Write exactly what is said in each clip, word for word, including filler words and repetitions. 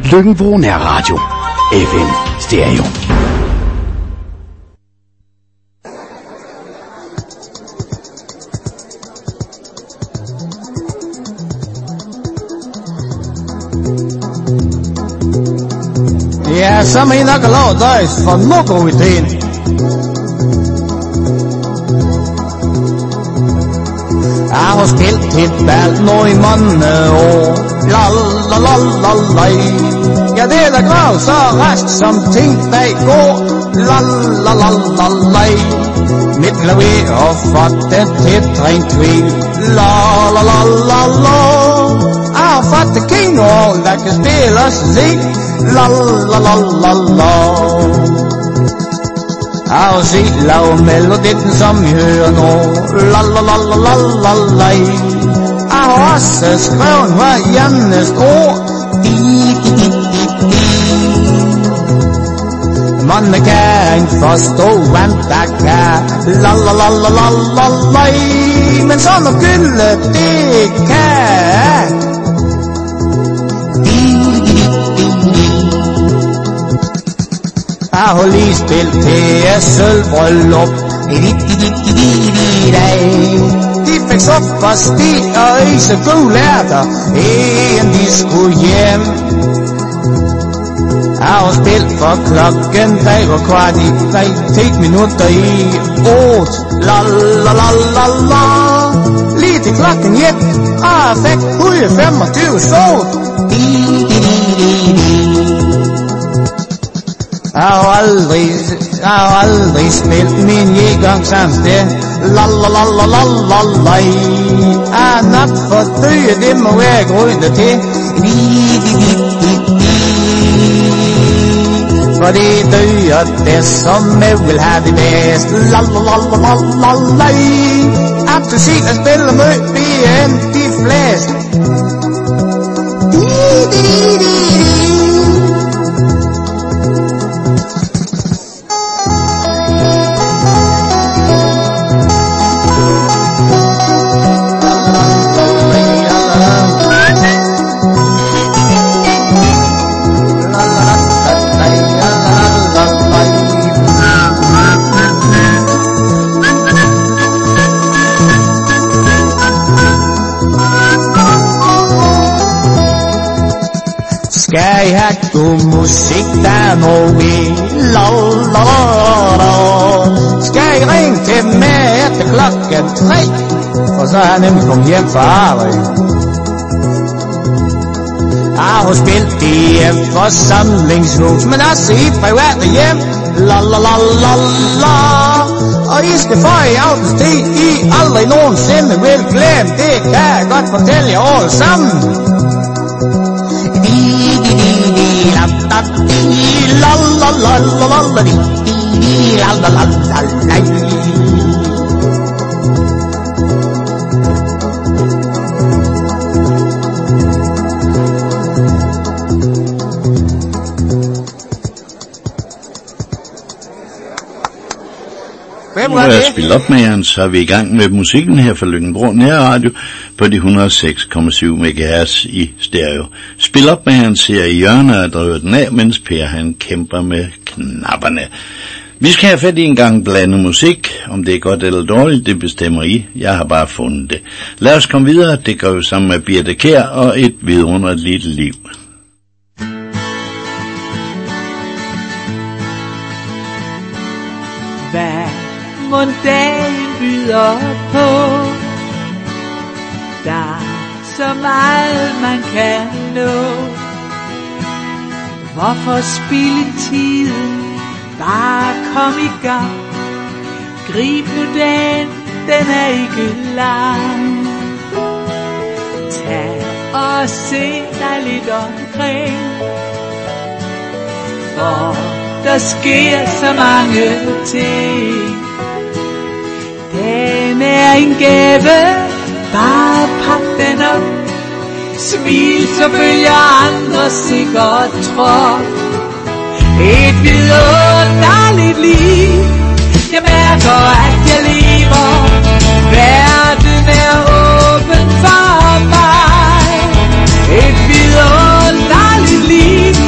Løkken-Vrå Nærradio. F M Stereo. Ja, så må I nok have lov dig for noget ideen. Jeg har spillet et bal nu i mange år. La la la la la. Ja, det er da grav så rask som ting bag går. La la la la la. Mit klaver og fått det til trængt tvil. La la la la la. Jeg har fått det kino, der kan spille og se. La la la la la. Jeg har set lav melodien som I hører nu. La la la la la la la. Jeg har også skrevet hver eneste ord. Di di di di di. Man kan ikke forstå hvem der kan. La la la la la la la. Men sådan at gylde det kan. Jeg har lige spillet til et sølvbryllup. De fik suppe og sti og is og gode lærter, inden de skulle hjem. Jeg har spillet for klokken, der var kvart i tre, ti minutter i otte. La la la la la. Lige til klokken et, og jeg fik et hundrede og femogtyve sot. Di di di di di. Jeg har aldrig, jeg har aldrig spillet min jægang samme sted. La la la la la la la. Jeg er nok for døje, det må være grunde til. Di di di di di. For det døjer det, som jeg vil have det bedst. La la la la la la la. Appelsin og spiller mød, det end de fleste. Di di di di. Skal I have god musik, der er noget. La la la la. Skal I ringe til mig efter klokken tre, for så er jeg nemlig kommet hjem fra arbejde. Jeg har spillet i et forsamlingshus, men også i private hjem. La la la la la. Og I skal få i aftenstid, I aldrig nogensinde vil glemme. Det kan jeg godt fortælle jer alle sammen. La la la la la la la la la la la. Nu er jeg spillet op med jer, så er vi i gang med musikken her fra Løkken-Vrå Nærradio på de et hundrede og seks komma syv megahertz i stereo. Spil op med jer, ser i hjørnet og driver den af, mens Per han kæmper med knapperne. Vi skal have fat i en gang blandet musik. Om det er godt eller dårligt, det bestemmer I. Jeg har bare fundet det. Lad os komme videre. Det gør vi sammen med Birthe Kjær og et vidunderligt liv. Hvad må dagen byder på? Der er så meget man kan nå. Hvorfor spilde tiden? Bare kom i gang. Grib nu dagen, den er ikke lang. Tag og se dig lidt omkring, for der sker så mange ting. Den er en gave, bare pak den op. Smil, så følger andre sikkert trop. Et vidunderligt liv. Jeg mærker, at jeg lever. Verden er åben for mig. Et vidunderligt liv.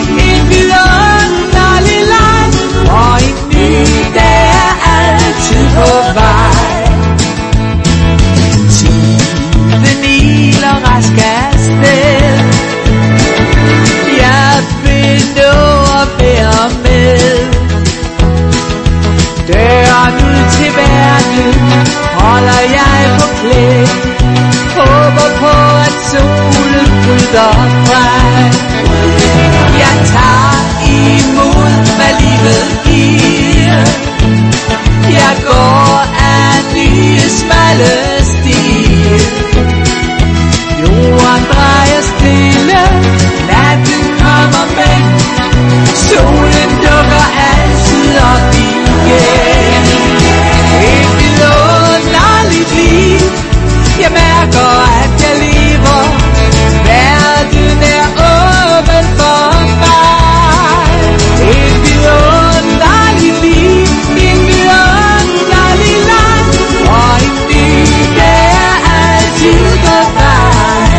vinterbrand. Jeg tager imod, hvad livet giver. Jeg går af nye smalle stier. Jorden drejer stille, natten kommer med. Solen dukker altid op igen. Et vidunderligt liv. Jeg mærker, at jeg lever. Verden er åben for mig. Et vidunderligt liv. En vidunderlig land. Og en by, der er altid på vej.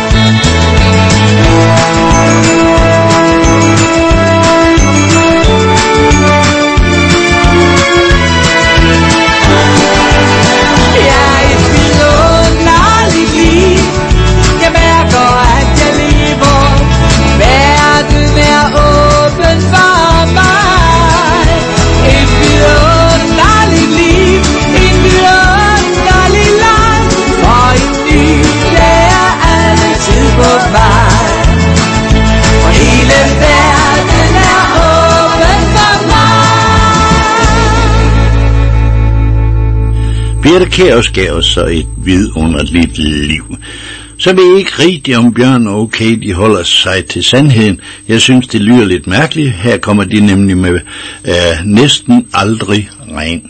Birthe Kjærs gav os så et vidunderligt liv. Så ved jeg ikke rigtigt, om Bjørn og Okay, de holder sig til sandheden. Jeg synes, det lyder lidt mærkeligt. Her kommer de nemlig med øh, næsten aldrig regn.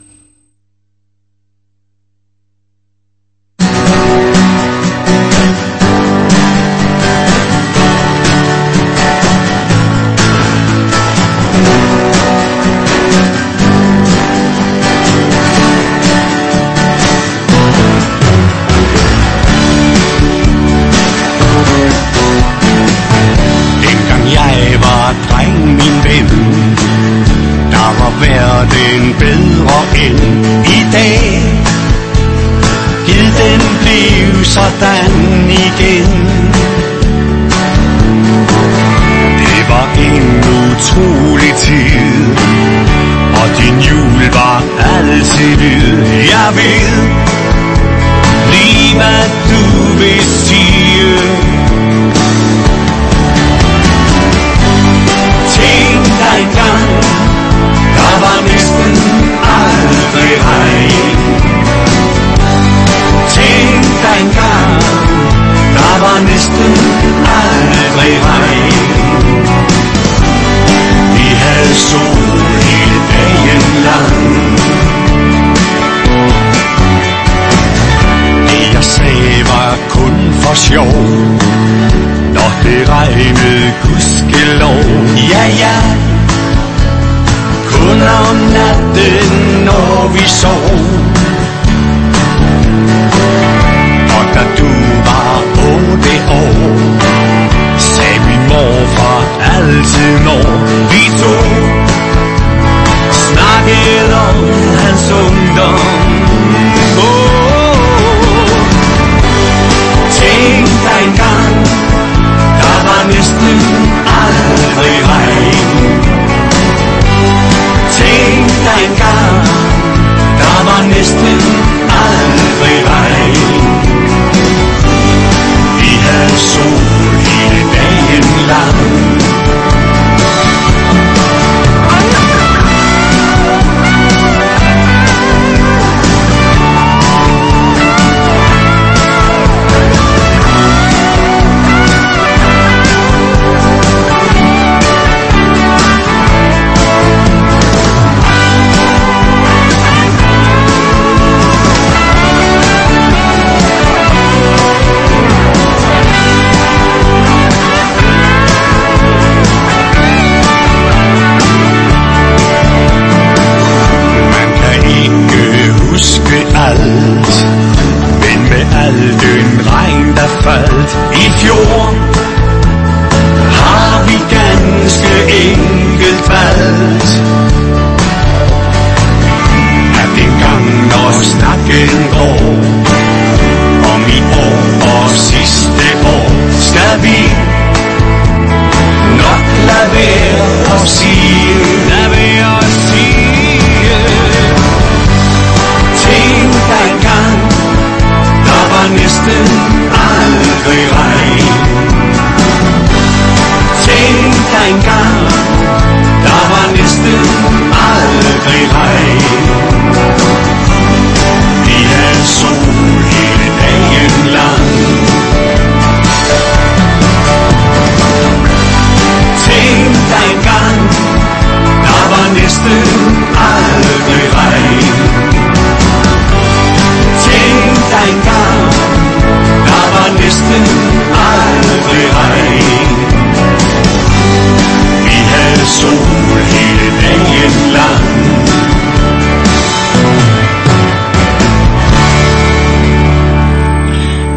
Verden bedre end i dag. Gid den blev sådan igen. Det var en utrolig tid, og din jul var altid lyd. Jeg ved lige hvad du vil sige. Tænk dig engang, der var næsten aldrig regn. Tænk dig engang, der var næsten aldrig regn. Vi havde sol hele dagen lang. Det jeg sagde var kun for sjov. Når det regnede, gudskelov. Ja, ja. Kun om natten, når vi sov. Og da du var otte år, sagde min morfar altid, når vi to snakkede om hans ungdom. Oh, tænk dig engang, der var næsten aldrig regn. Tænk dig engang, der var næsten aldrig regn. Vi havde sol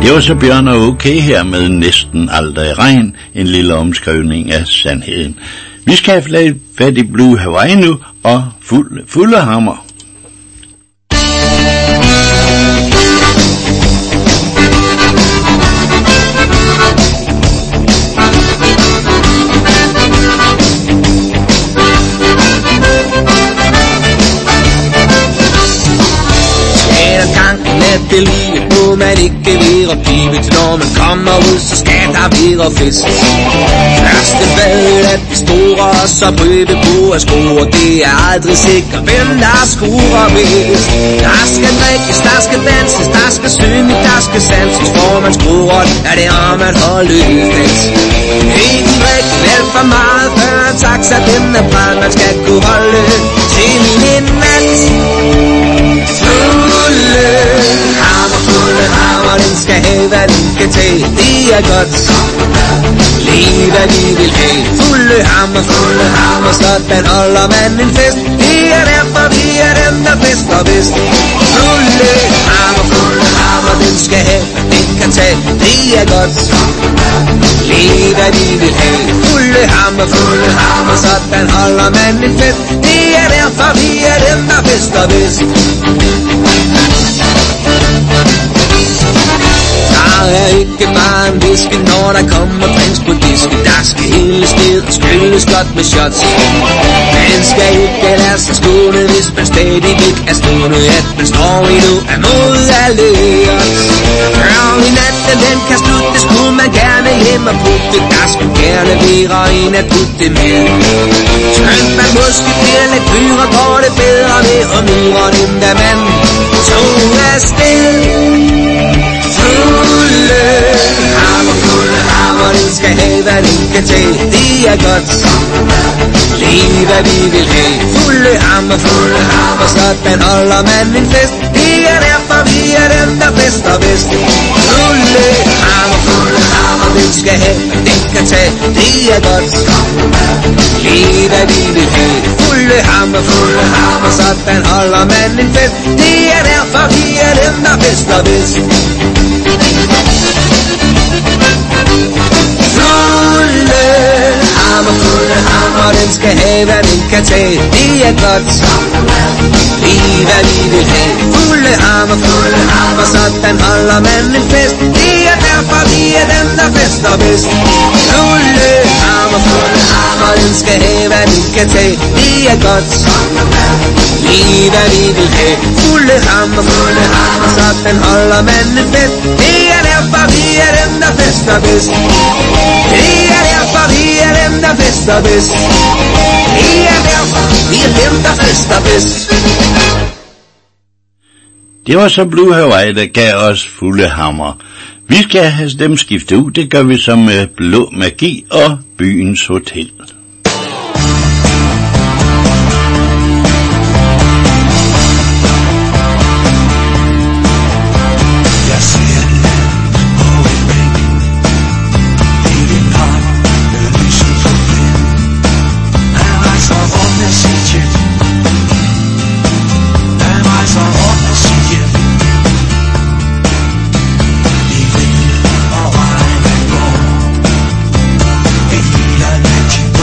Det var så Bjørn og okay her med næsten aldrig regn, en lille omskrivning af sandheden. Vi skal have lidt fat i Blue Hawaii nu, og fuld, fulde hammer. Det livet må man ikke være pivet. Når man kommer ud, så skal der være fest. Første bad at de store, og så prøve på at score. Det er aldrig sikkert, hvem der scorer bedst. Der skal drikkes, der skal danses, der skal synge, der skal sanses. For man scorer, er det om at holde fest. Ikke drikke vel for meget, før en taxa den er brand. Man skal kunne holde til en nat. Fulde hammer, fulde hammer, den skal have, hvad den kan tage. Det er godt, lige hvad de vil have. Fulde hammer, fulde hammer, sådan holder man en fest. Det er derfor, vi er dem, der fester bedst. Fulde hammer, fulde hammer, den skal have, hvad den kan tage. Det er godt, lige hvad de vil have. Fulde hammer, fulde hammer, sådan holder man en fest. Det er derfor, vi er dem, der fester bedst. Der er ikke bare en whisky, når der kommer drinks på disken. Der skal hældes ned og skylles godt med shots. Man skal ikke lade sig skåne, hvis man stadigvæk er stående. At man står i nu er mod alle odds. Early natten, den kan sluttes, kunne man gerne hjem og putte. Der skulle gerne være en at putte med. Skønt man måske bliver lidt dyre, går det bedre med og myren, end da man tog afsted. Fulde hammer, fulde hammer, den skal have, hvad den kan tage. Det er godt, lige hvad vi vil have. Fulde hammer, fulde hammer, sådan holder man en fest. Det er derfor, vi er dem, der fester bedst. Fulde hammer, fulde hammer, den skal have, hvad den kan tage. Det er godt, lige hvad vi vil have. Fulde hammer, fulde hammer, sådan holder man en fest. Det er derfor, vi er dem, der fester bedst. Fulde hammer, fulde hammer, den skal have, hvad den kan tage. Det er godt, lige hvad vi vil have. Fulde hammer, fulde hammer, sådan holder man en fest. Det er derfor, vi er dem, der fester bedst. Fulde hammer, fulde hammer, den skal have, hvad den kan tage. Det er godt, lige hvad vi vil have. Fulde hammer, fulde hammer, sådan holder man en fest. Det er derfor, vi er dem, der fester bedst. Det er derfor, vi er dem, der fester bedst. Det er derfor, vi er dem, der fester bedst. Det var så Blue Hawaii, der gav os fulde hammer. Vi skal have dem skiftet ud, det gør vi så med Blå Magi og Byens Hotel. Magic.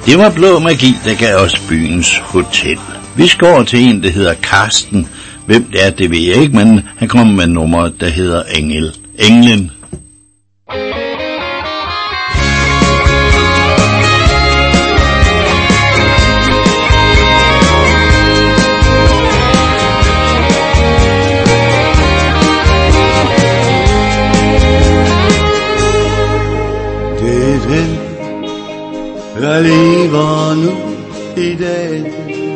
Det var Blå Magi, der gav os byens hotel. Vi skal over til en, der hedder Karsten. Hvem det er, det ved jeg ikke, men han kommer med nummeret, der hedder Engel. Englen. Det er den, jeg lever nu i dag.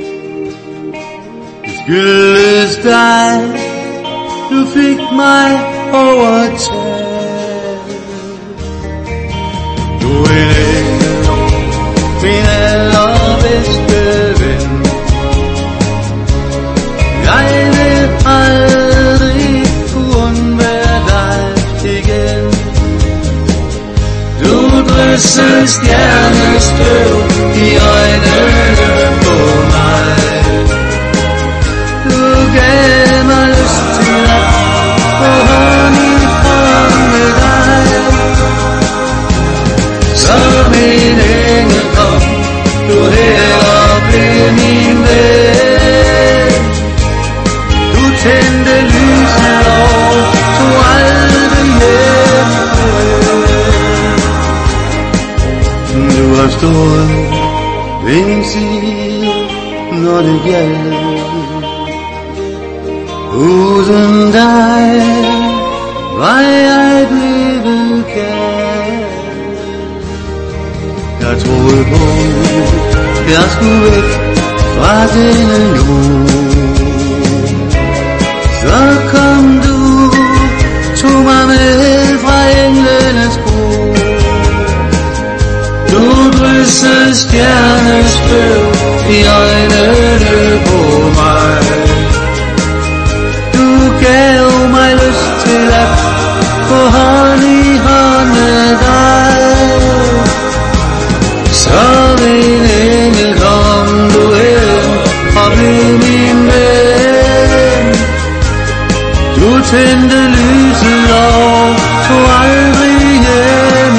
Det skyldes dig, du fik mig overtaget. Du er en, min allerbedste ven. Jeg vil aldrig kunne undvære dig igen. Du drysser stjernestøv i øjnene på mig. Du gav mig lyst til at få hånd i hånd med dig. Som en engel kom du her og blev min ven. Du tændte lyset og tog aldrig hjem. Du har stået ved min side, når det gælder. Uden dig var jeg blevet kær. Jeg troede på, jeg skulle væk fra denne jord. Så kom du, tog mig med fra englenes bord. Du dryssede stjernestøv i øjnene på mig. Du gav mig lyst til at få hånd i hånd med dig. Som en engel kom du hen og blev min ven. Du tændte lyset og tog aldrig hjem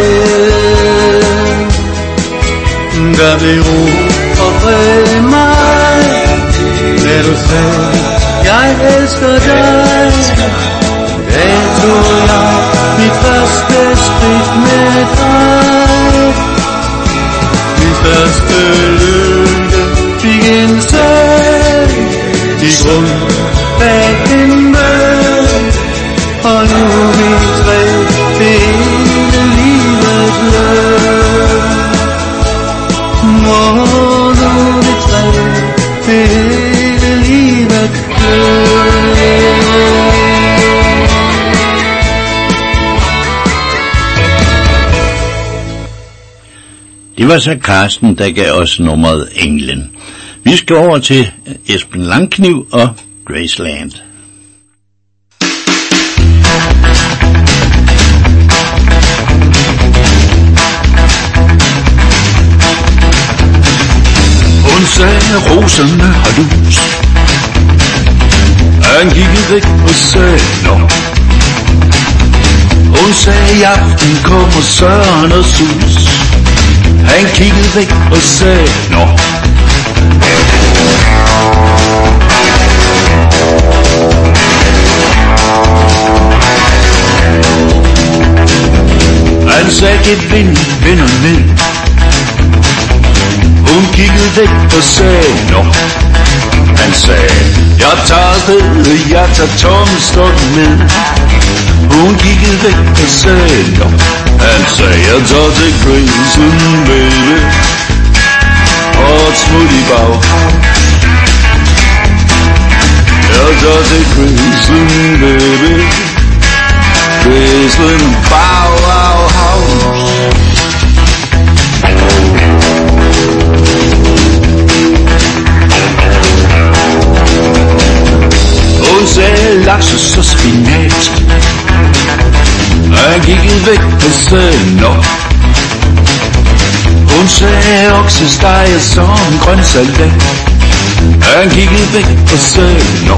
igen. Der blev ro og fred i mig, da du sagde, jeg elsker dig. Da tog jeg mit første skridt med dig. Min største lykke fik en sag i grund bag en mød. Og nu er vi tre ved hele livets løb. Må nu vi tre ved hele livets løb. Det var så Karsten, der gav os nummeret Englen. Vi skal over til Esben Langkniv og Graceland. Hun sagde, roserne har lus. Han gik væk og sagde, nå. Hun sagde, i aften kommer Søren og Sus. Han kiggede væk og sagde, nå. Han sagde, det vind, vind og ned. Hun kiggede væk og sagde, nå. Han sagde, jeg tager afsted, jeg tager tommelstokken med. Hun kiggede væk og sagde, nå. Han sagde, jeg tager til Graceland, baby. Og et smut i bag. Jeg tager til Graceland, baby. Graceland, bag, bag, house. Hun sagde laksus og spinat. Han gik væk og sagde nå. Hun sagde oksesteg som grøn salat. Han gik væk og sagde nå.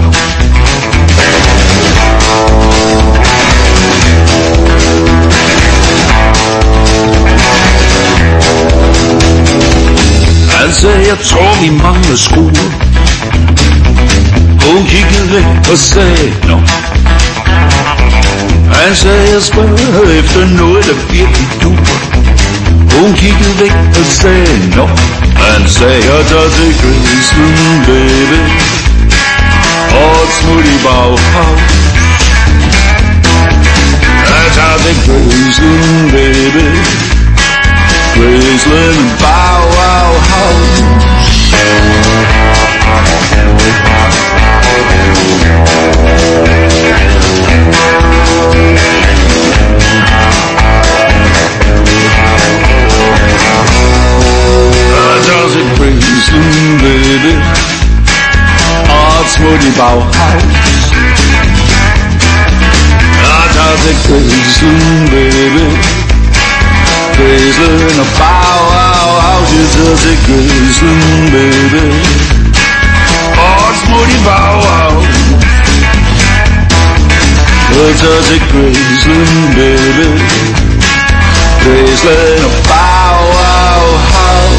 jeg tung i mange skruer. Hun kiggede væk og sagde, nå. Han sagde, jeg spørger efter noget, der virkelig duer. Hun kiggede væk og sagde, nå. Han sagde, jeg tager til Graceland, baby. Og et smut i baghav. Jeg tager til Graceland, baby. Graceland and Bow Wow House. Does it Graceland, baby? Oh, smoothie Bauhaus. Does it Graceland, baby? Graceland, a Bauhaus. Does it Graceland, baby? Oh, smoothie Bauhaus. Does it Graceland, baby? Graceland, a Bauhaus.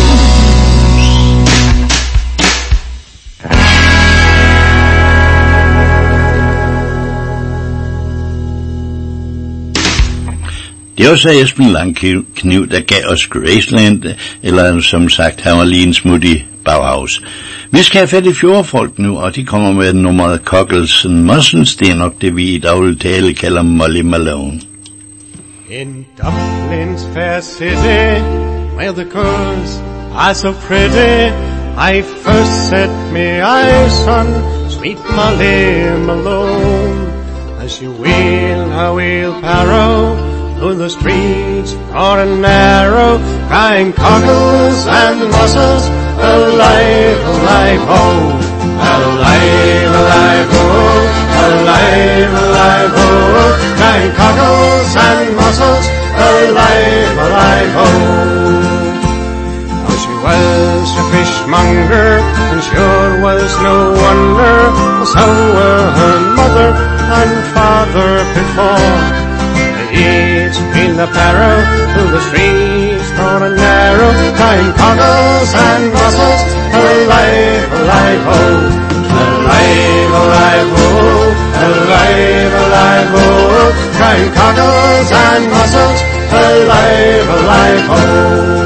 Det var så Esben Langkniv, der gav os Graceland, eller som sagt, han var lige en smut i Bauhaus. Vi skal have fat i fjordfolk nu, og de kommer med nummeret Cockles and Mussels. Det er nok det, vi i daglig tale kalder Molly Malone. In Dublin's fair city, where the girls are so pretty, I first set me eyes on sweet Molly Malone. As she wheeled her wheelbarrow through the streets broad and narrow, crying cockles and mussels, alive, alive, oh, alive, alive, oh, alive, alive, oh, crying cockles and mussels, alive, alive, oh. Now she was a fishmonger, and sure was no wonder, so were her mother and father before. Each wheeled a barrow through the streets broad and narrow, crying cockles and mussels, alive, alive, oh, alive, alive, oh, alive, alive, oh, crying cockles and mussels, alive, alive, oh.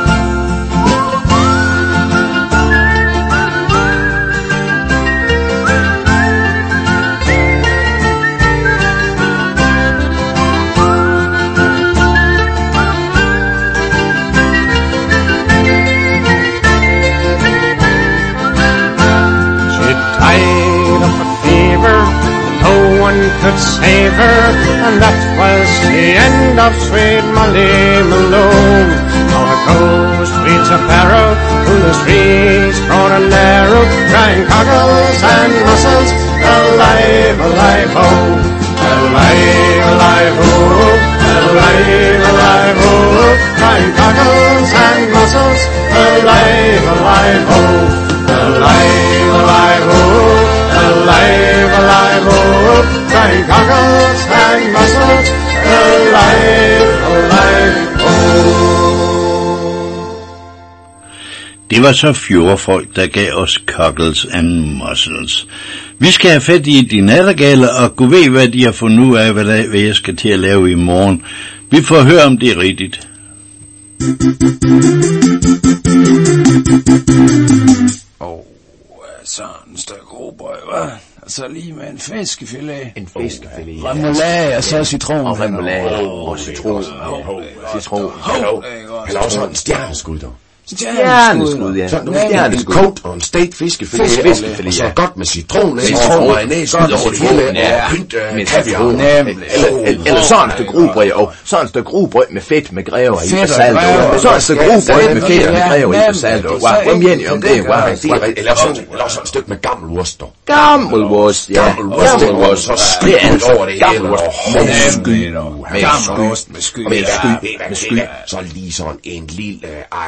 Could save her, and that was the end of sweet Molly Malone. Now her ghost reads a barrow through the streets broad and narrow, crying cockles and mussels, alive, alive, oh, alive, alive, oh, alive, alive, oh, crying cockles and mussels, alive, alive, oh, alive, alive, oh, alive, alive, oh, crying cockles and mussels, alive, alive, oh. Det var så fjordfolk, der gav os Cockles and Mussels. Vi skal have fat i de nattergaler, og gå ved, hvad de har fundet ud af, hvad, der, hvad jeg skal til at lave i morgen. Vi får høre, om det er rigtigt. Åh, oh, sådan en stykke robrød, hva'? Altså lige med en fiskefilet. En fiskefilet, oh, remoulade og så citron. Og remoulade og citron. Citron. Han har også en stjerneskud, dog. Stjerneskud, ja. Sådan en stjerneskud. En kogt og en stegt fiskefilet. Fiskefilet, ja. Og så godt med citron. Citron og mayonnaise. Godt over det hele. Og pynt kaviar. Eller sådan et stykke rugbrød. Og sådan et stykke rugbrød med fedt med grever i og salt. Sådan et stykke rugbrød med fedt med grever i og salt. Hvad mener I om det? Eller sådan et stykke med gammel wurst. Gammel wurst, ja. Gammel wurst. Så skært over det hele. Gammel wurst. Med sky. Med sky. Med sky. Med sky. Så lige sådan en lille akavit.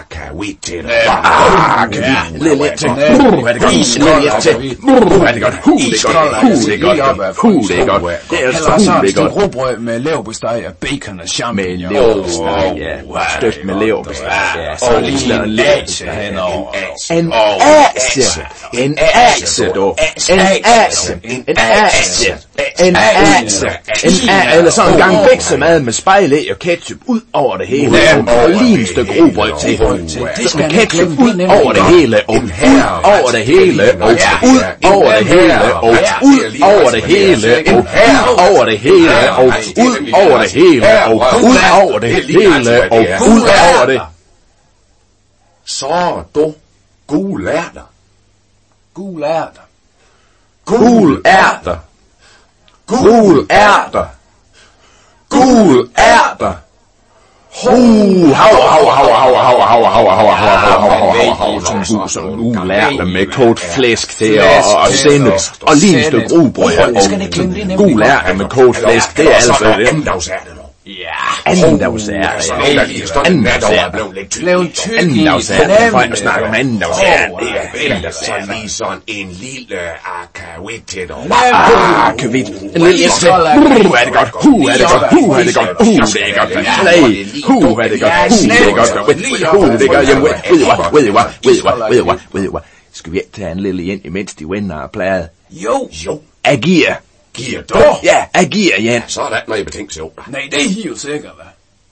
akavit til dig. Ah, akavit. Lidt lidt til. Uh, er det godt. Lidt til. Uh, er det godt. Hu, det er godt. Hu, det er godt. Hu, det er godt. Det er altså hu, det er godt. Rugbrød med leverpostej og bacon og champagne. Med leverpostej, ja. Støbt med leverpostej. Ja, så lige en ase henover. En ase. En ase, du. En ase. En ase. En ase. En ase. Eller sådan en gang biksemad med spejlæg og ketchup ud over det hele. Og lige en stykke rugbrød til. Med ketchup ud over det hele. Og ud over det hele. Og ud over det hele. Og ud over det hele. Og ud over det hele. Og ud over det hele. Og ud over det hele. Og ud over det. Så er du gul ærter. Gul ærter. Gul ærter. Gul ærter. Gul ærter. Hu, hav, hav, hav, hav, hav, hav, hav, hav, hav, hav, hav, hav, som gul, som gul ærter med kogt flæsk til og sennep og lige en stykke rugbrød og gul ærter med kogt flæsk, det er altså det. Ja, andendagsærter, ja. Andendagsærter blev lidt tydeligt. Andendagsærter, for at snakke om andendagsærter. Det er så lige sådan en lille akavit til dig. Akavit. En lille til. Hu, er det godt. Hu, er det godt. Hu, er det godt. Hu, det er godt. Nej. Hu, er det godt. Hu, det er godt. Hu, det er godt. Jamen, ved I hvad? Ved I hvad? Ved I hvad? Ved I hvad? Ved I hvad? Skal vi ikke tage en lille ind, imens de vinder af bladet? Jo. Jo. Agir. Giver du? Ja, agir, Jan. Så er der ikke noget betænkt over. Nej, det er jo sikkert, hvad?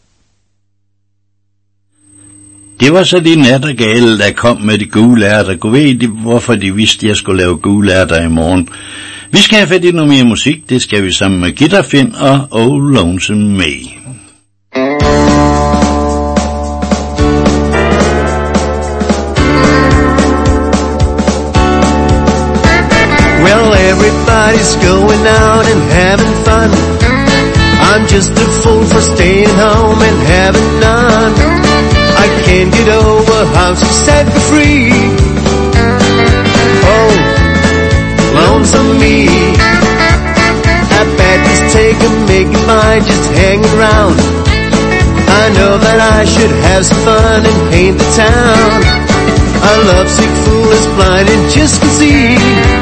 Det var så de nattergale, der kom med de gule ærter. Gå ved de, hvorfor de vidste, at jeg skulle lave gule ærter i morgen. Vi skal have fat i noget mere musik. Det skal vi sammen med Gitta Finn og Oh Lonesome May. Everybody's going out and having fun. I'm just a fool for staying home and having none. I can't get over how she set me free. Oh, lonesome me. I bet this take a making mine just hanging around. I know that I should have some fun and paint the town. A lovesick fool is blind and just can see.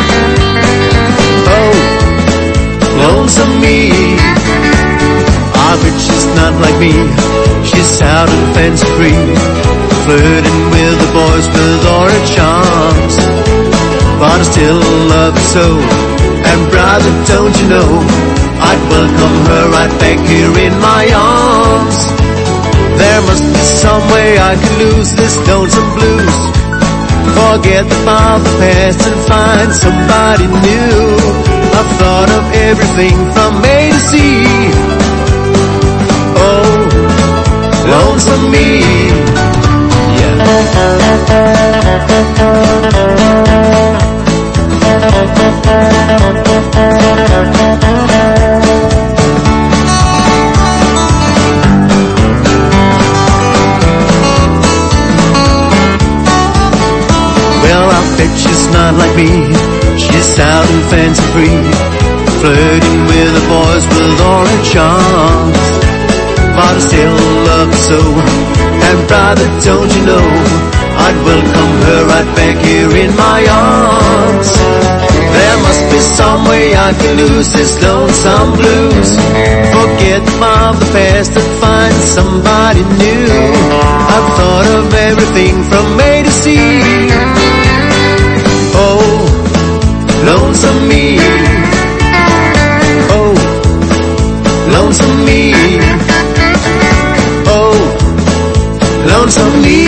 Oh, lonesome me. Ah, but she's not like me. She's out and fancy free, flirting with the boys with all her charms. But I still love her so, and brother, don't you know, I'd welcome her right back here in my arms. There must be some way I can lose this lonesome blues, forget about the past and find somebody new. I've thought of everything from A to Z. Oh, lonesome me. Yeah. Well, I bet she's not like me. She's out and fancy free, flirting with the boys with all her charms. But I still love her so, and brother, don't you know, I'd welcome her right back here in my arms. There must be some way I can lose this lonesome blues, forget about the past and find somebody new. I've thought of everything from A to Z. Oh, lonesome me. Oh, lonesome me. Oh, lonesome me.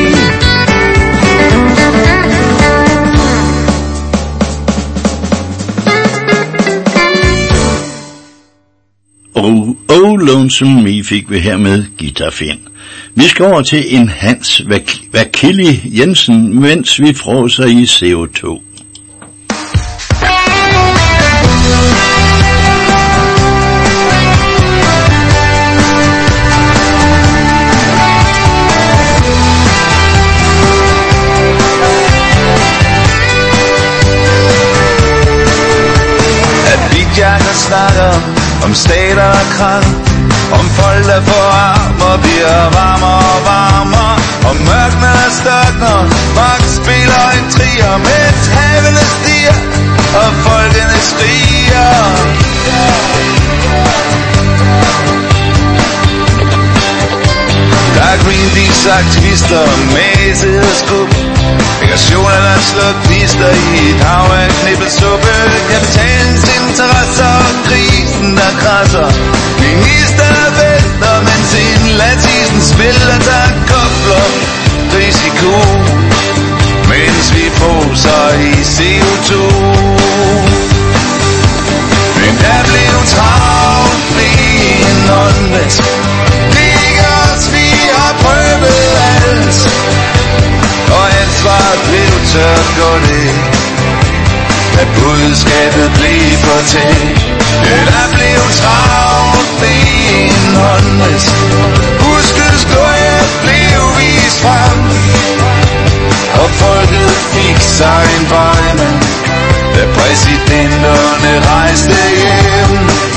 Oh, oh, Lonesome Me fik vi her med Gitta Finn. Vi skal over til en Hans Vakili Jensen, mens vi fråser i C O to. Snakker om stater og krang, Om folk der forarmer bliver varmere og varmere, og mørkner størkner, magt spiller en trier, mens havene stiger, og folkene skriger. Der er Greenpeace-aktivister, mæsede skub, migrationerne er slået gnister i et hav af knibbelsuppe. Kapitalens interesser og krisen der krasser, ministerne vælter, mens indlandsisen spiller der kobler risiko, mens vi froser i C O to. Men der blev travlt ved en åndvæsk, prøvet alt, og ansvaret blev tørt går det, at budskabet blev fortalt. Ja, der blev travlt ved en håndvæsk, huskets gløje blev vist frem, og folket fik sig en vejmand, da præsidenterne rejste hjem.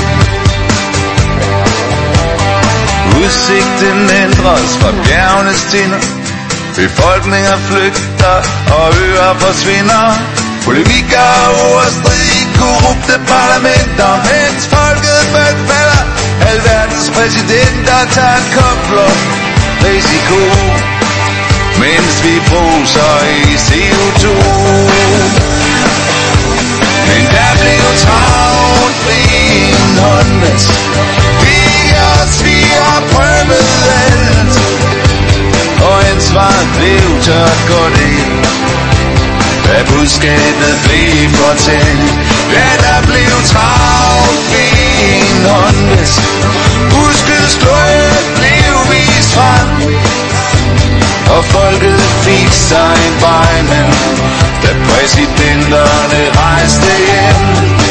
Udsigten ændres fra bjergenes tinder, befolkninger flygter og øer forsvinder. Polemikker og ordstrid i korrupte parlamenter, mens folket falder. Alverdens præsidenter tager kobler risiko, mens vi froser i C O to. Men der blev travlt ved en håndvæsk, vi har prøvet alt, og ansvaret blev tørt går det, da budskabet blev fortalt. Ja, der blev travlt ved en håndvæsk, huskets gløje blev vist frem, og folket fik sig en vejmand, da præsidenterne rejste hjem.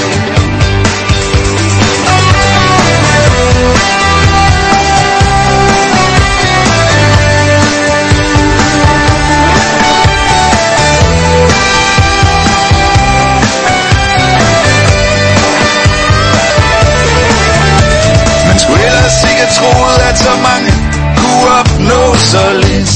Skulle ellers ikke troet, at så mange kunne opnå så lidt,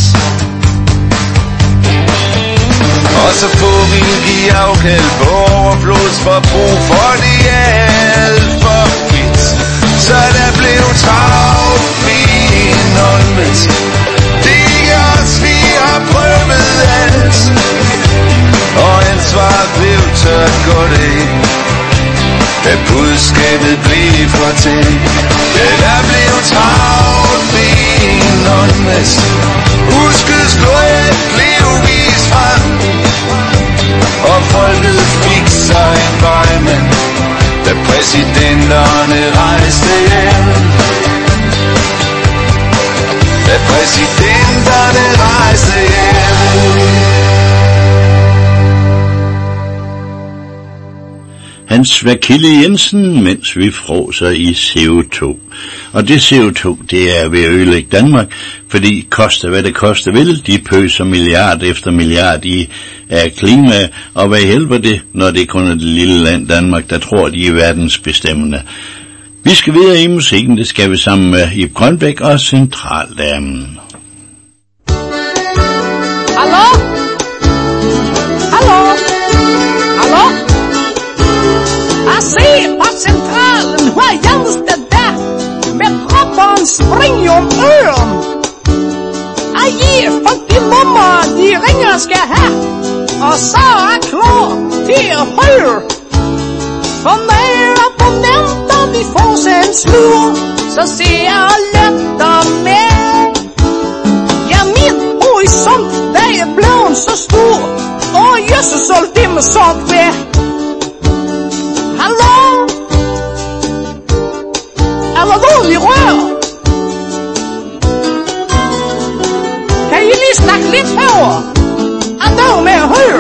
og så få ville give afkald på overflodsforbrug, for de er alt for fedt. Så der blev travlt ved en håndvæsk, det er os, vi har prøvet alt, og ansvaret blev tørt går det, da budskabet blev fortalt. Ja, der blev travlt ved en håndvæsk, huskets gløje blev vist frem, og folket fik sig en vejmand, da præsidenterne rejste hjem. Da præsidenterne rejste hjem. Hans Vakille Jensen, mens vi fråser i C O to. Og det C O to, det er ved at ødelægge Danmark, fordi koster hvad det koster vil, de pøser milliard efter milliard i af klima, og hvad hjælper det, når det kun er det lille land Danmark, der tror, de er verdensbestemmende. Vi skal videre i musikken, det skal vi sammen med Ib Grønbæk og Centraldamen. Hallo? Hallo? Hallo? Jeg ser på Centralen hver eneste dag, med propperen springer om øren. Jeg giver folk de nummer, de ringer skal have, og så er jeg klar til at høre. For når abonnenter vi får sig en slur, så ser jeg løfter med. Ja, min horisont, der er blevet så stor, og jøsses solgt det med sådan kvæg. Hallo? Er der nogen i rør? Kan I lige snakke lidt højere? Er der med at høre?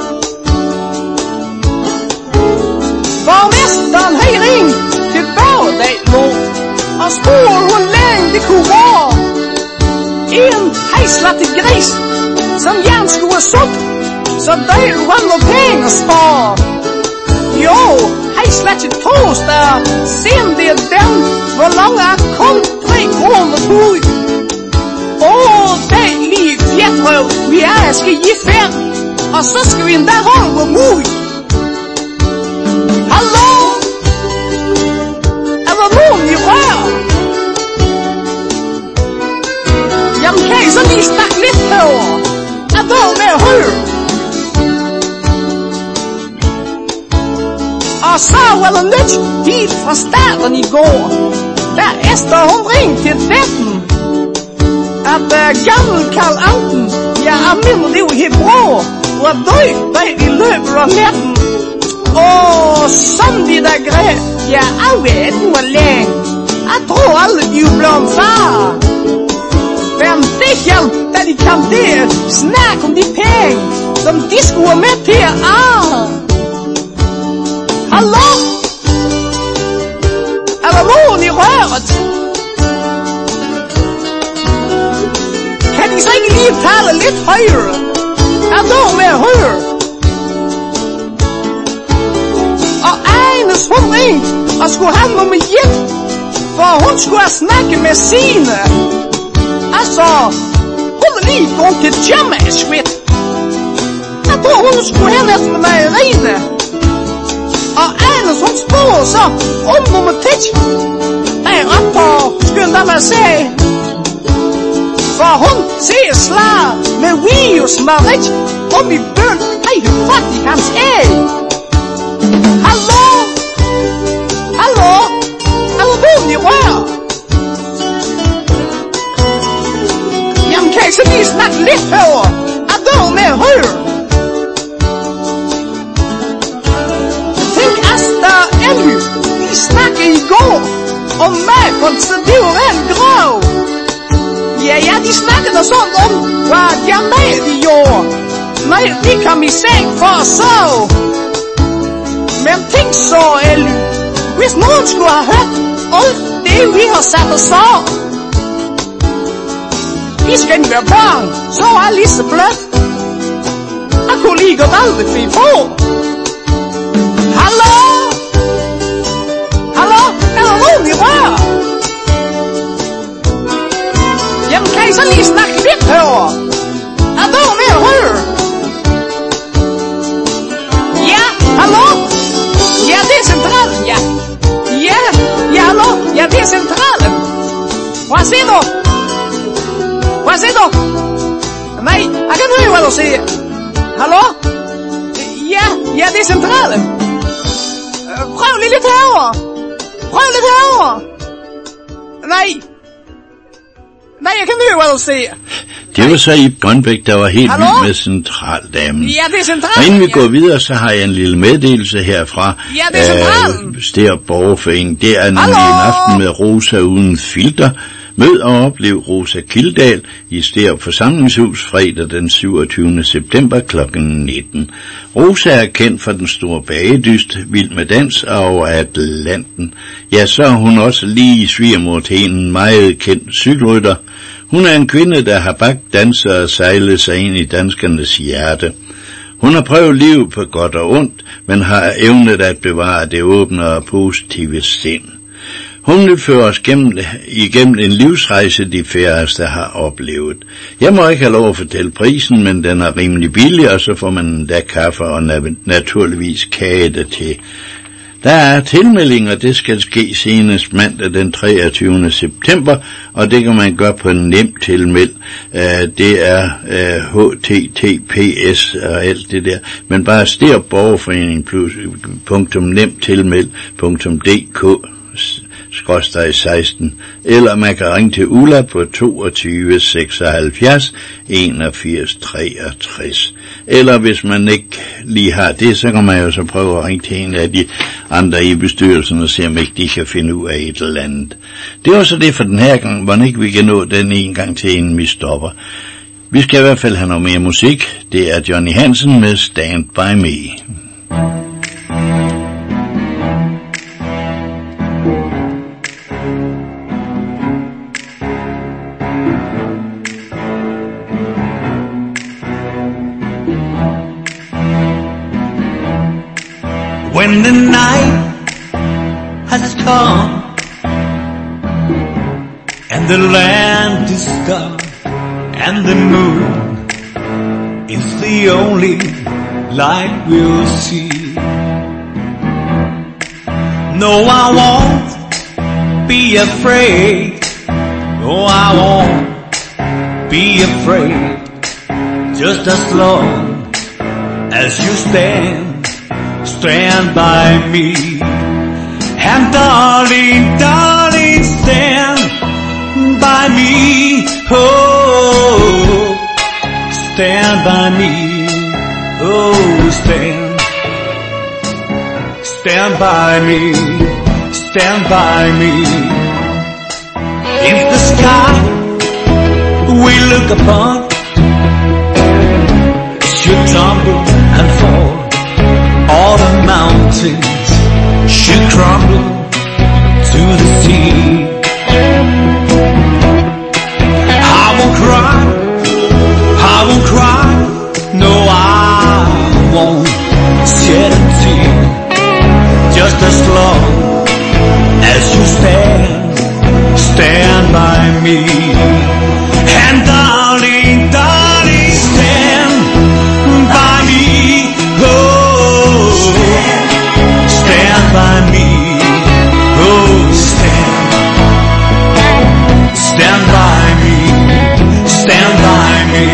Borgmesteren har ringet til Bagdad nu, og spurgte hvor længe det kunne være. En hejslatte gris, som jern skulle have sudt, så der var noget penge at spare. Jo, hejslatte torsdag, siden det er den, hvor langt er kun tre kroner bud. Åh, den lige fjertrøv, vi er skal give fem, og så skal vi endda holde på mud. Hallo? Er der nogen i rør? Jamen kan I så lige snakke lidt herovre? Er der med at høre? Og så var der nyt helt fra starten i går. Der Esther hun ringte til fetten, at uh, gammel Karl Anken, ja, almindelig i Hebro, var død bag i løbet af natten. Åh, sådan de der greb, ja, afvæt nu er længe. Jeg tror alle de er blevet far. Hvem det hjalp, da de kom der, snak om de penge, som de skulle have med til at arve. Hallo? Er der nogen i røret? Kan de så ikke lige tale lidt højere? Er der med at høre? Og Agnes hun ringte og skulle have nummer et, for hun skulle have snakket med sine. Altså, hun er lige gået til Jamaiskvidt. Jeg tror hun skulle hen efter mejerine. Og Agnes hun spurgte så om nummer tit. Derefter skyndte jeg mig at sige, for hun ser slag med virus Marit om i bøn, ej fat i hans æg. Hallo? Hallo? Er der nogen i rør? Jamen kan I så lige snakke lidt herovre? Er der med at høre? Tænk Asta og Elly, de snakkede i går om magen, så det var rent grov. Ja, ja, de snakkede der sådan om, hvad de er med de gjorde. Nej, de kom i seng for at sove. Men tænk så, Elly, hvis nogen skulle have hørt alt det, vi har sat os så. Vi skal ikke være børn, så er lige så blødt. Jeg kunne lige godt aldrig finde på. Hallo? Hallo? Er der nogen i rør? Jamen kan I så lige snakke lidt herovre? Er der med at høre? Ja, hallo? Ja, det er centralen, ja. Ja, ja, hallo? Ja, det er centralen. Hvad siger du? Hvad siger du? Nej, jeg kan høre, hvad du siger. Hallo? Ja, ja, det er centralen. Prøv lige lidt herovre. Prøv lidt herovre. Nej. Nej, jeg kan høre, hvad du siger. Det var så Ib Grønbæk, der var helt vild med centraldamen. Ja, det er centralen. Og inden vi ja. går videre, så har jeg en lille meddelelse herfra. Ja, det er centralen. Øh, Sterup Borgerforening. Det er nemlig en aften med Rosa uden filter. Mød og oplev Rosa Kildal i Sterup Forsamlingshus fredag den syvogtyvende september klokken nitten. Rosa er kendt for den store bagedyst, Vild med dans over Atlanten. Ja, så er hun også lige svigermor til en meget kendt cykelrytter. Hun er en kvinde, der har bagt danser og sejlet sig ind i danskernes hjerte. Hun har prøvet liv på godt og ondt, men har evnet at bevare det åbne og positive sind. Hun vil føre os gennem, igennem en livsrejse, de færreste har oplevet. Jeg må ikke have lov at fortælle prisen, men den er rimelig billig, og så får man endda kaffe og naturligvis kage til. Der er tilmeldinger, det skal ske senest mandag den treogtyvende september, og det kan man gøre på nemt tilmeld. Det er H T T P S og alt det der, men bare Sterup Borgerforening punktum nemt tilmeld punktum d k skråstreg seksten, eller man kan ringe til Ulla på toogtyve seksoghalvfjerds enogfirs treogtres. Eller hvis man ikke lige har det, så kan man jo så prøve at ringe til en af de andre i bestyrelsen og se, om ikke de kan finde ud af et eller andet. Det var så det for den her gang, hvor ikke vi kan nå den en gang til, inden vi stopper. Vi skal i hvert fald have noget mere musik. Det er Johnny Hansen med Stand By Me. When the night has come and the land is dark, and the moon is the only light we'll see. No, I won't be afraid. No, I won't be afraid. Just as long as you stand, stand by me. And darling, darling, stand by me. Oh, stand by me. Oh, stand, stand by me. Stand by me. If the sky we look upon should tumble and fall, all the mountains should crumble to the sea. I won't cry, I won't cry, no, I won't shed a tear. Just as long as you stand, stand by me. And darling, darling, stand by me. Oh, stand by me. Oh, stand, stand by me. Stand by me.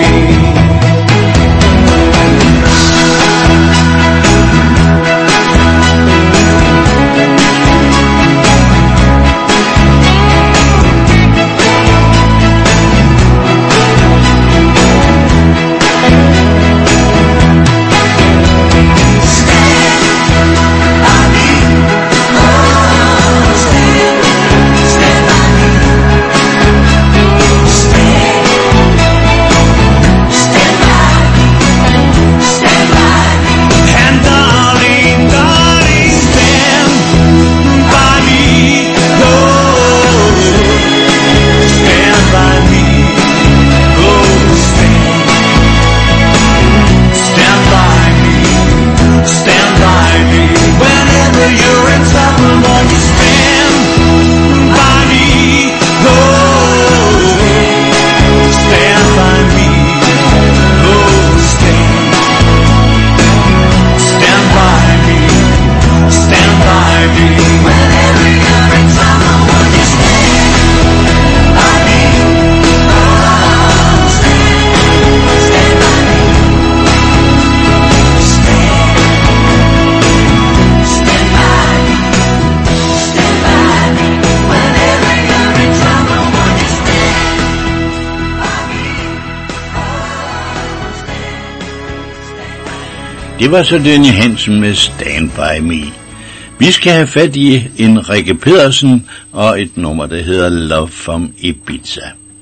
Det var så Denny Hansen med Stand By Me. Vi skal have fat i en Rikke Pedersen og et nummer, der hedder Love from Ibiza.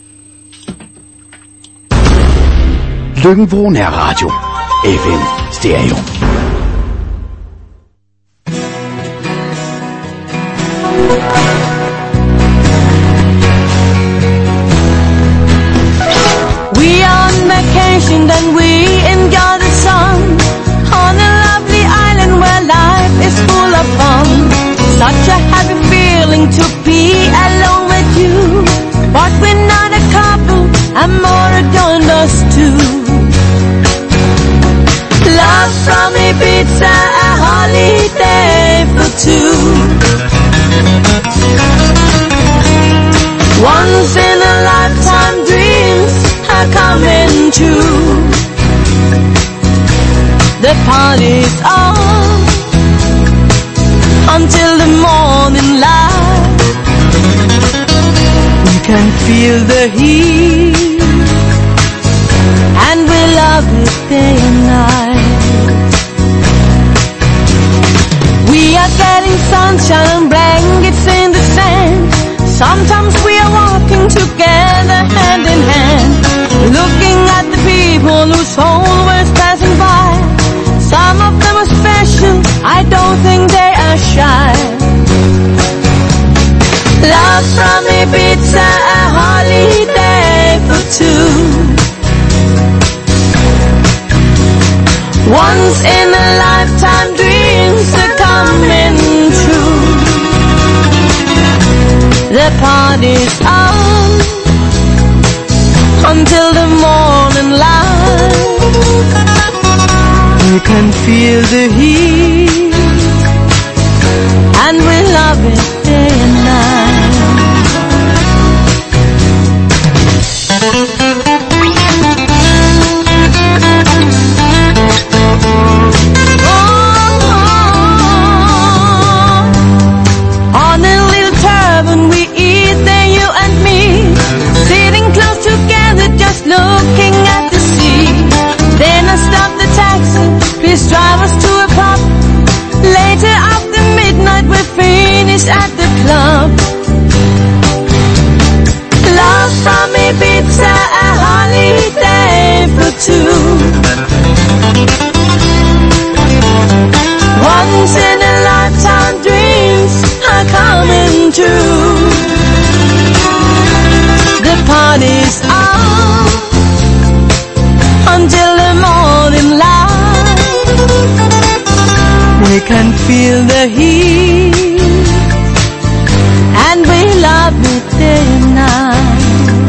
Løkken Nær Radio. F M Stereo. We are on vacation and we enjoy the sun on a lovely island where life is full of fun. Such a happy feeling to be alone with you. But we're not a couple, Amore joined us too. Love from Ibiza, a holiday for two. Once in a lifetime dreams are coming true. The party's on until the morning light. We can feel the heat and we love it day and night. We are getting sunshine and blankets in the sand. Sometimes we are walking together hand in hand, looking at the people whose whole world's passing by. Some of them are special, I don't think they are shy. Love from Ibiza, a holiday for two. Once in a lifetime dreams are coming true. The party's on can feel the heat, and we love it day and night. On a little turban we eat there, you and me, sitting close together just looking at the sea. Then I stop the taxi, please drive us to a pub. Later after midnight we finish at the club. Love from Ibiza, a holiday for two. Once in a lifetime dreams are coming true. The party's on until the morning light. We can feel the heat, and we love it day and night.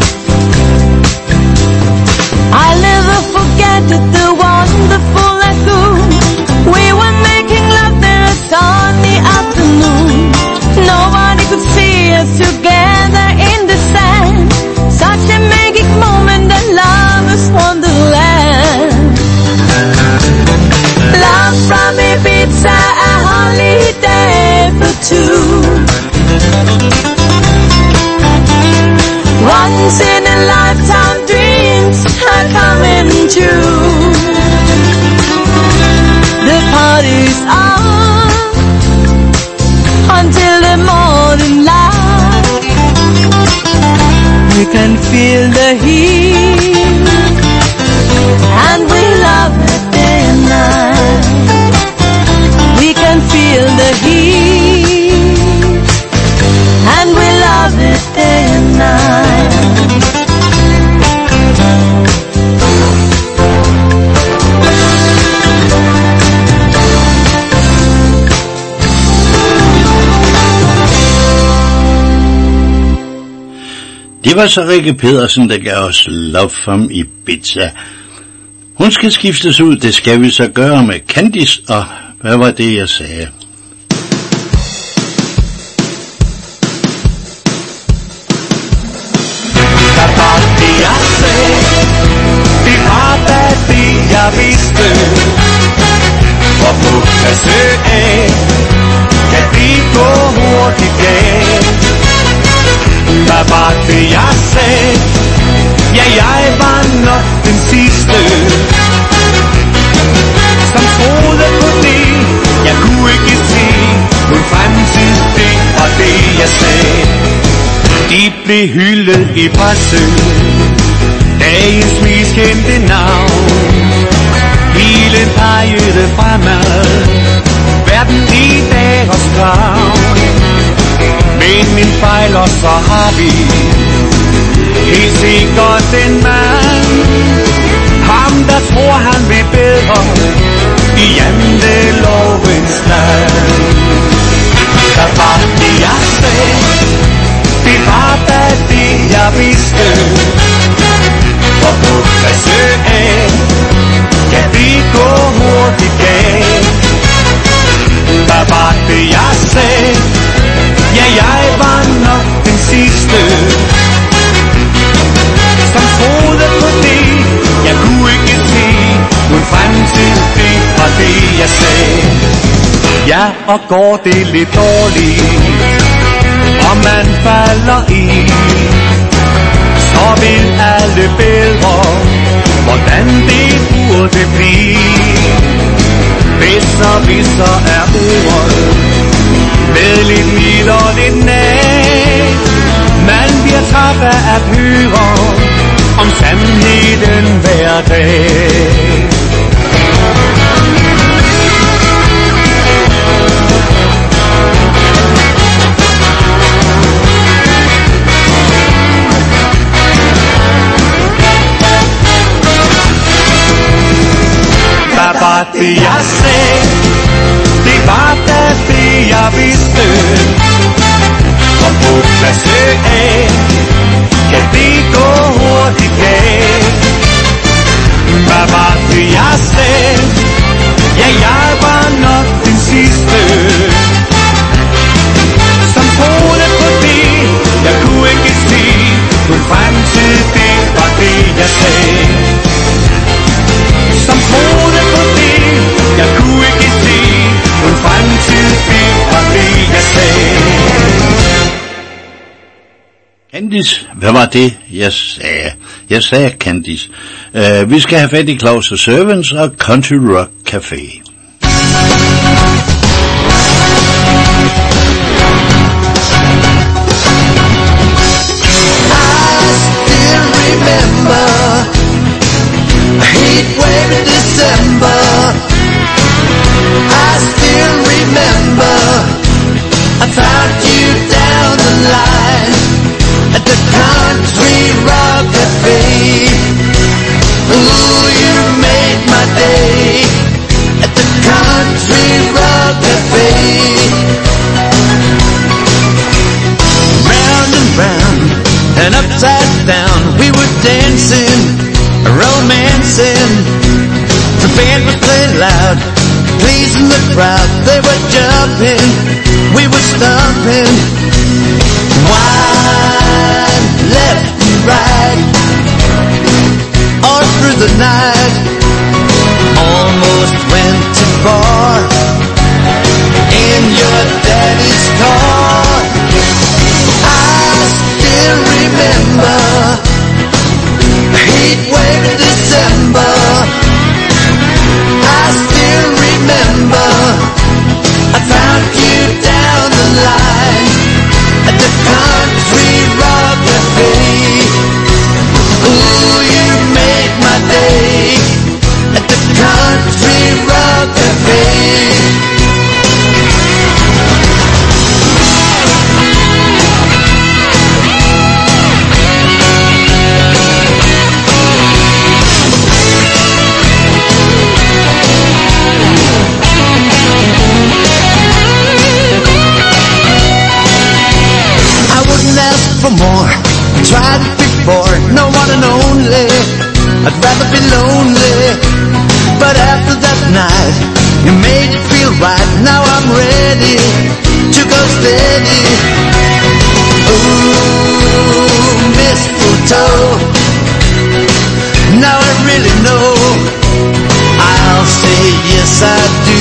I'll never forget it, the wonderful lagoon. We were making love there a sunny afternoon. Nobody could see us together in the sand. Such a magic moment, a lover's wonderland. Love from Ibiza, a holiday for two. Once in a lifetime dreams are coming true. The party's on until the morning light. We can feel the heat, and we love it day and night. We can feel the heat, and we love it day and night. Det var så Rikke Pedersen, der gav os Love from Ibiza. Hun skal skiftes ud, det skal vi så gøre med Candice, og hvad var det, jeg sagde? Der var det, jeg sagde, det var da det, jeg vidste. For på besøg af, kan det gå hurtigt galt. Hvad var det, jeg sagde? Ja, jeg var nok den sidste, som troede på det, jeg kunne ikke se. Min fremtid, det var det, jeg sagde. De blev hyldet i pressen, dagens mest kendte navn. Bilen pegede fremad, verden i deres grav. Men en fejl, og så har vi helt sikkert en mand. Ham, der tror han vil bedre i jantelovens land. Der var det, jeg sagde, det var da det, jeg vidste. For på besøg af, kan det gå hurtigt galt. Der var det, jeg sagde, ja, jeg var nok den sidste, som troede på det, jeg kunne ikke se. Min fremtid, det var det, jeg sagde. Ja, og går det lidt dårligt, og man falder i, så vil alle bedre, hvordan det burde blive. Hvis og hvis så er ordet, med lidt mild og lidt nag. Man bliver træt af at høre om sandheden hver dag. Hvad var det, jeg sagde? Det var da det, jeg vidste. Og på besøg af, kan det gå hurtigt galt. Hvad var det, jeg sagde? Ja, Candice, hvad var det, jeg sagde? Jeg sagde Candice. Uh, vi skal have fat i Claus og Servants og Country Rock Café. Remember a heat wave in December. I still remember I found you down the line at the Country Rock Café. Ooh, you made my day at the Country Rock Café. Round and round and upside down, we were dancing, romancing. The band would play loud, pleasing the crowd. They were jumping, we were stomping. Wide, left and right, all through the night. Almost went too far in your daddy's car. Still remember a heat wave in December. I still remember I found you down the line at the Country Rock Café. Ooh, you made my day at the Country Rock Café. For more, I tried it before, no one and only, I'd rather be lonely. But after that night, you made it feel right. Now I'm ready to go steady. Ooh, mistletoe, now I really know I'll say yes I do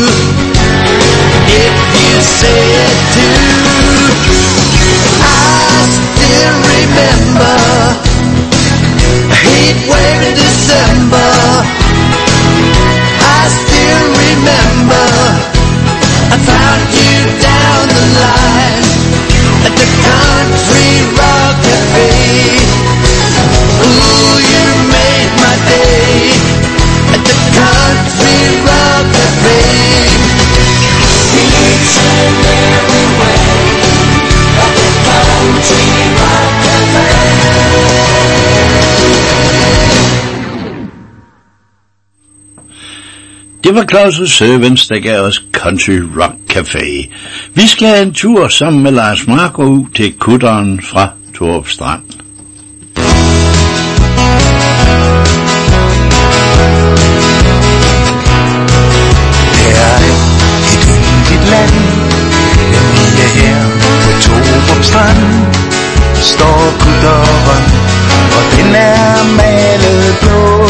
if you say it too. I still remember a heat wave in December. I still remember I found you down the line at the Country Rock Café. Ooh, you made my day at the Country Rock Café. Each and every way at the Country Rock Café. Det var Claus' Servants, der gav os Country Rock Café. Vi skal have en tur sammen med Lars Mark og ud til kutteren fra Torup Strand. Der er et yndigt land, nemlig her på Torup Strand. Står kutteren, og den er malet blå.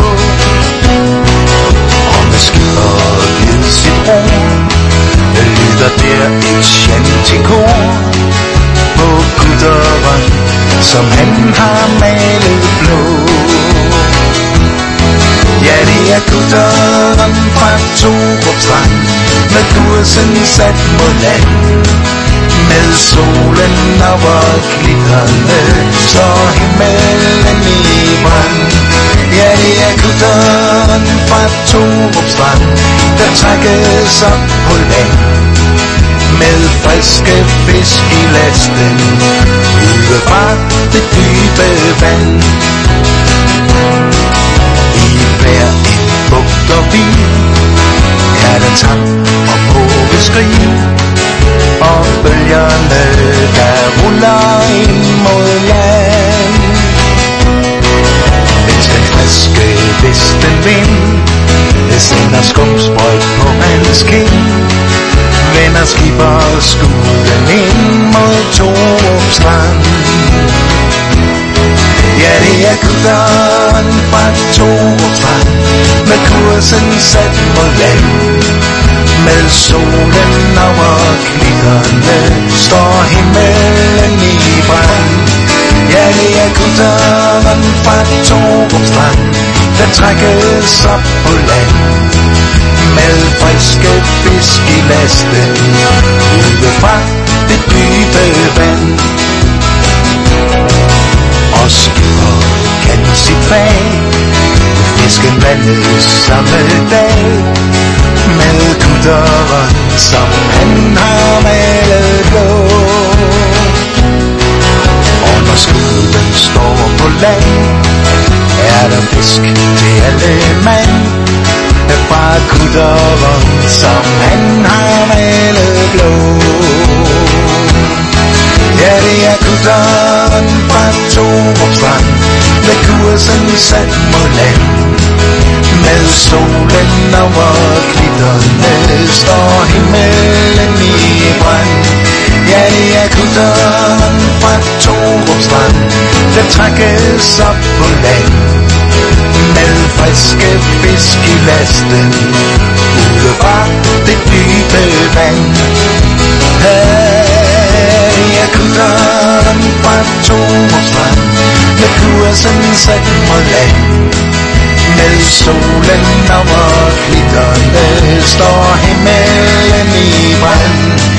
Skibet sit ro, lyder der et chantikor på kutteren, som han har malet blå. Ja, det er kutteren fra Torup Strand, med kursen sat mod land. Med solen over klipperne, står himmelen i brand. Ja, det er kutteren fra Torup Strand, der trækkes op på land. Med friske fisk i lasten, ude fra det dybe vand. I hver en bugt og bil er den tam og vågeskrig, og bølgerne der ruller ind mod land. Mens den friske vestenvind sender skumsprøjt på hans kind, vender skipperskuden ind mod Torup Strand. Ja, det er kutteren fra Torup Strand, med kursen sat mod land. Med solen over klipperne, står himmelen i brand. trækkes op på land med friske fisk i lasten ude fra det dybe vand. Og skipper kan sit fag fisken vandet samme dag med kutteren, som han har malet blå. Og når skuden står på land, er der fisk til alle mand fra kutteren, som han har malet blå. Ja, det er kutteren fra Torup Strand med kursen sat mod land. Med solen over klitterne står himmelen i brand. Ja, det er kutteren fra Torup Strand, der trækkes op på land med friske fisk i lasten ude fra det dybe vand. Her er kutteren fra Torup Strand med kursen sat mod land. Med solen over klitterne står himmelen i brand.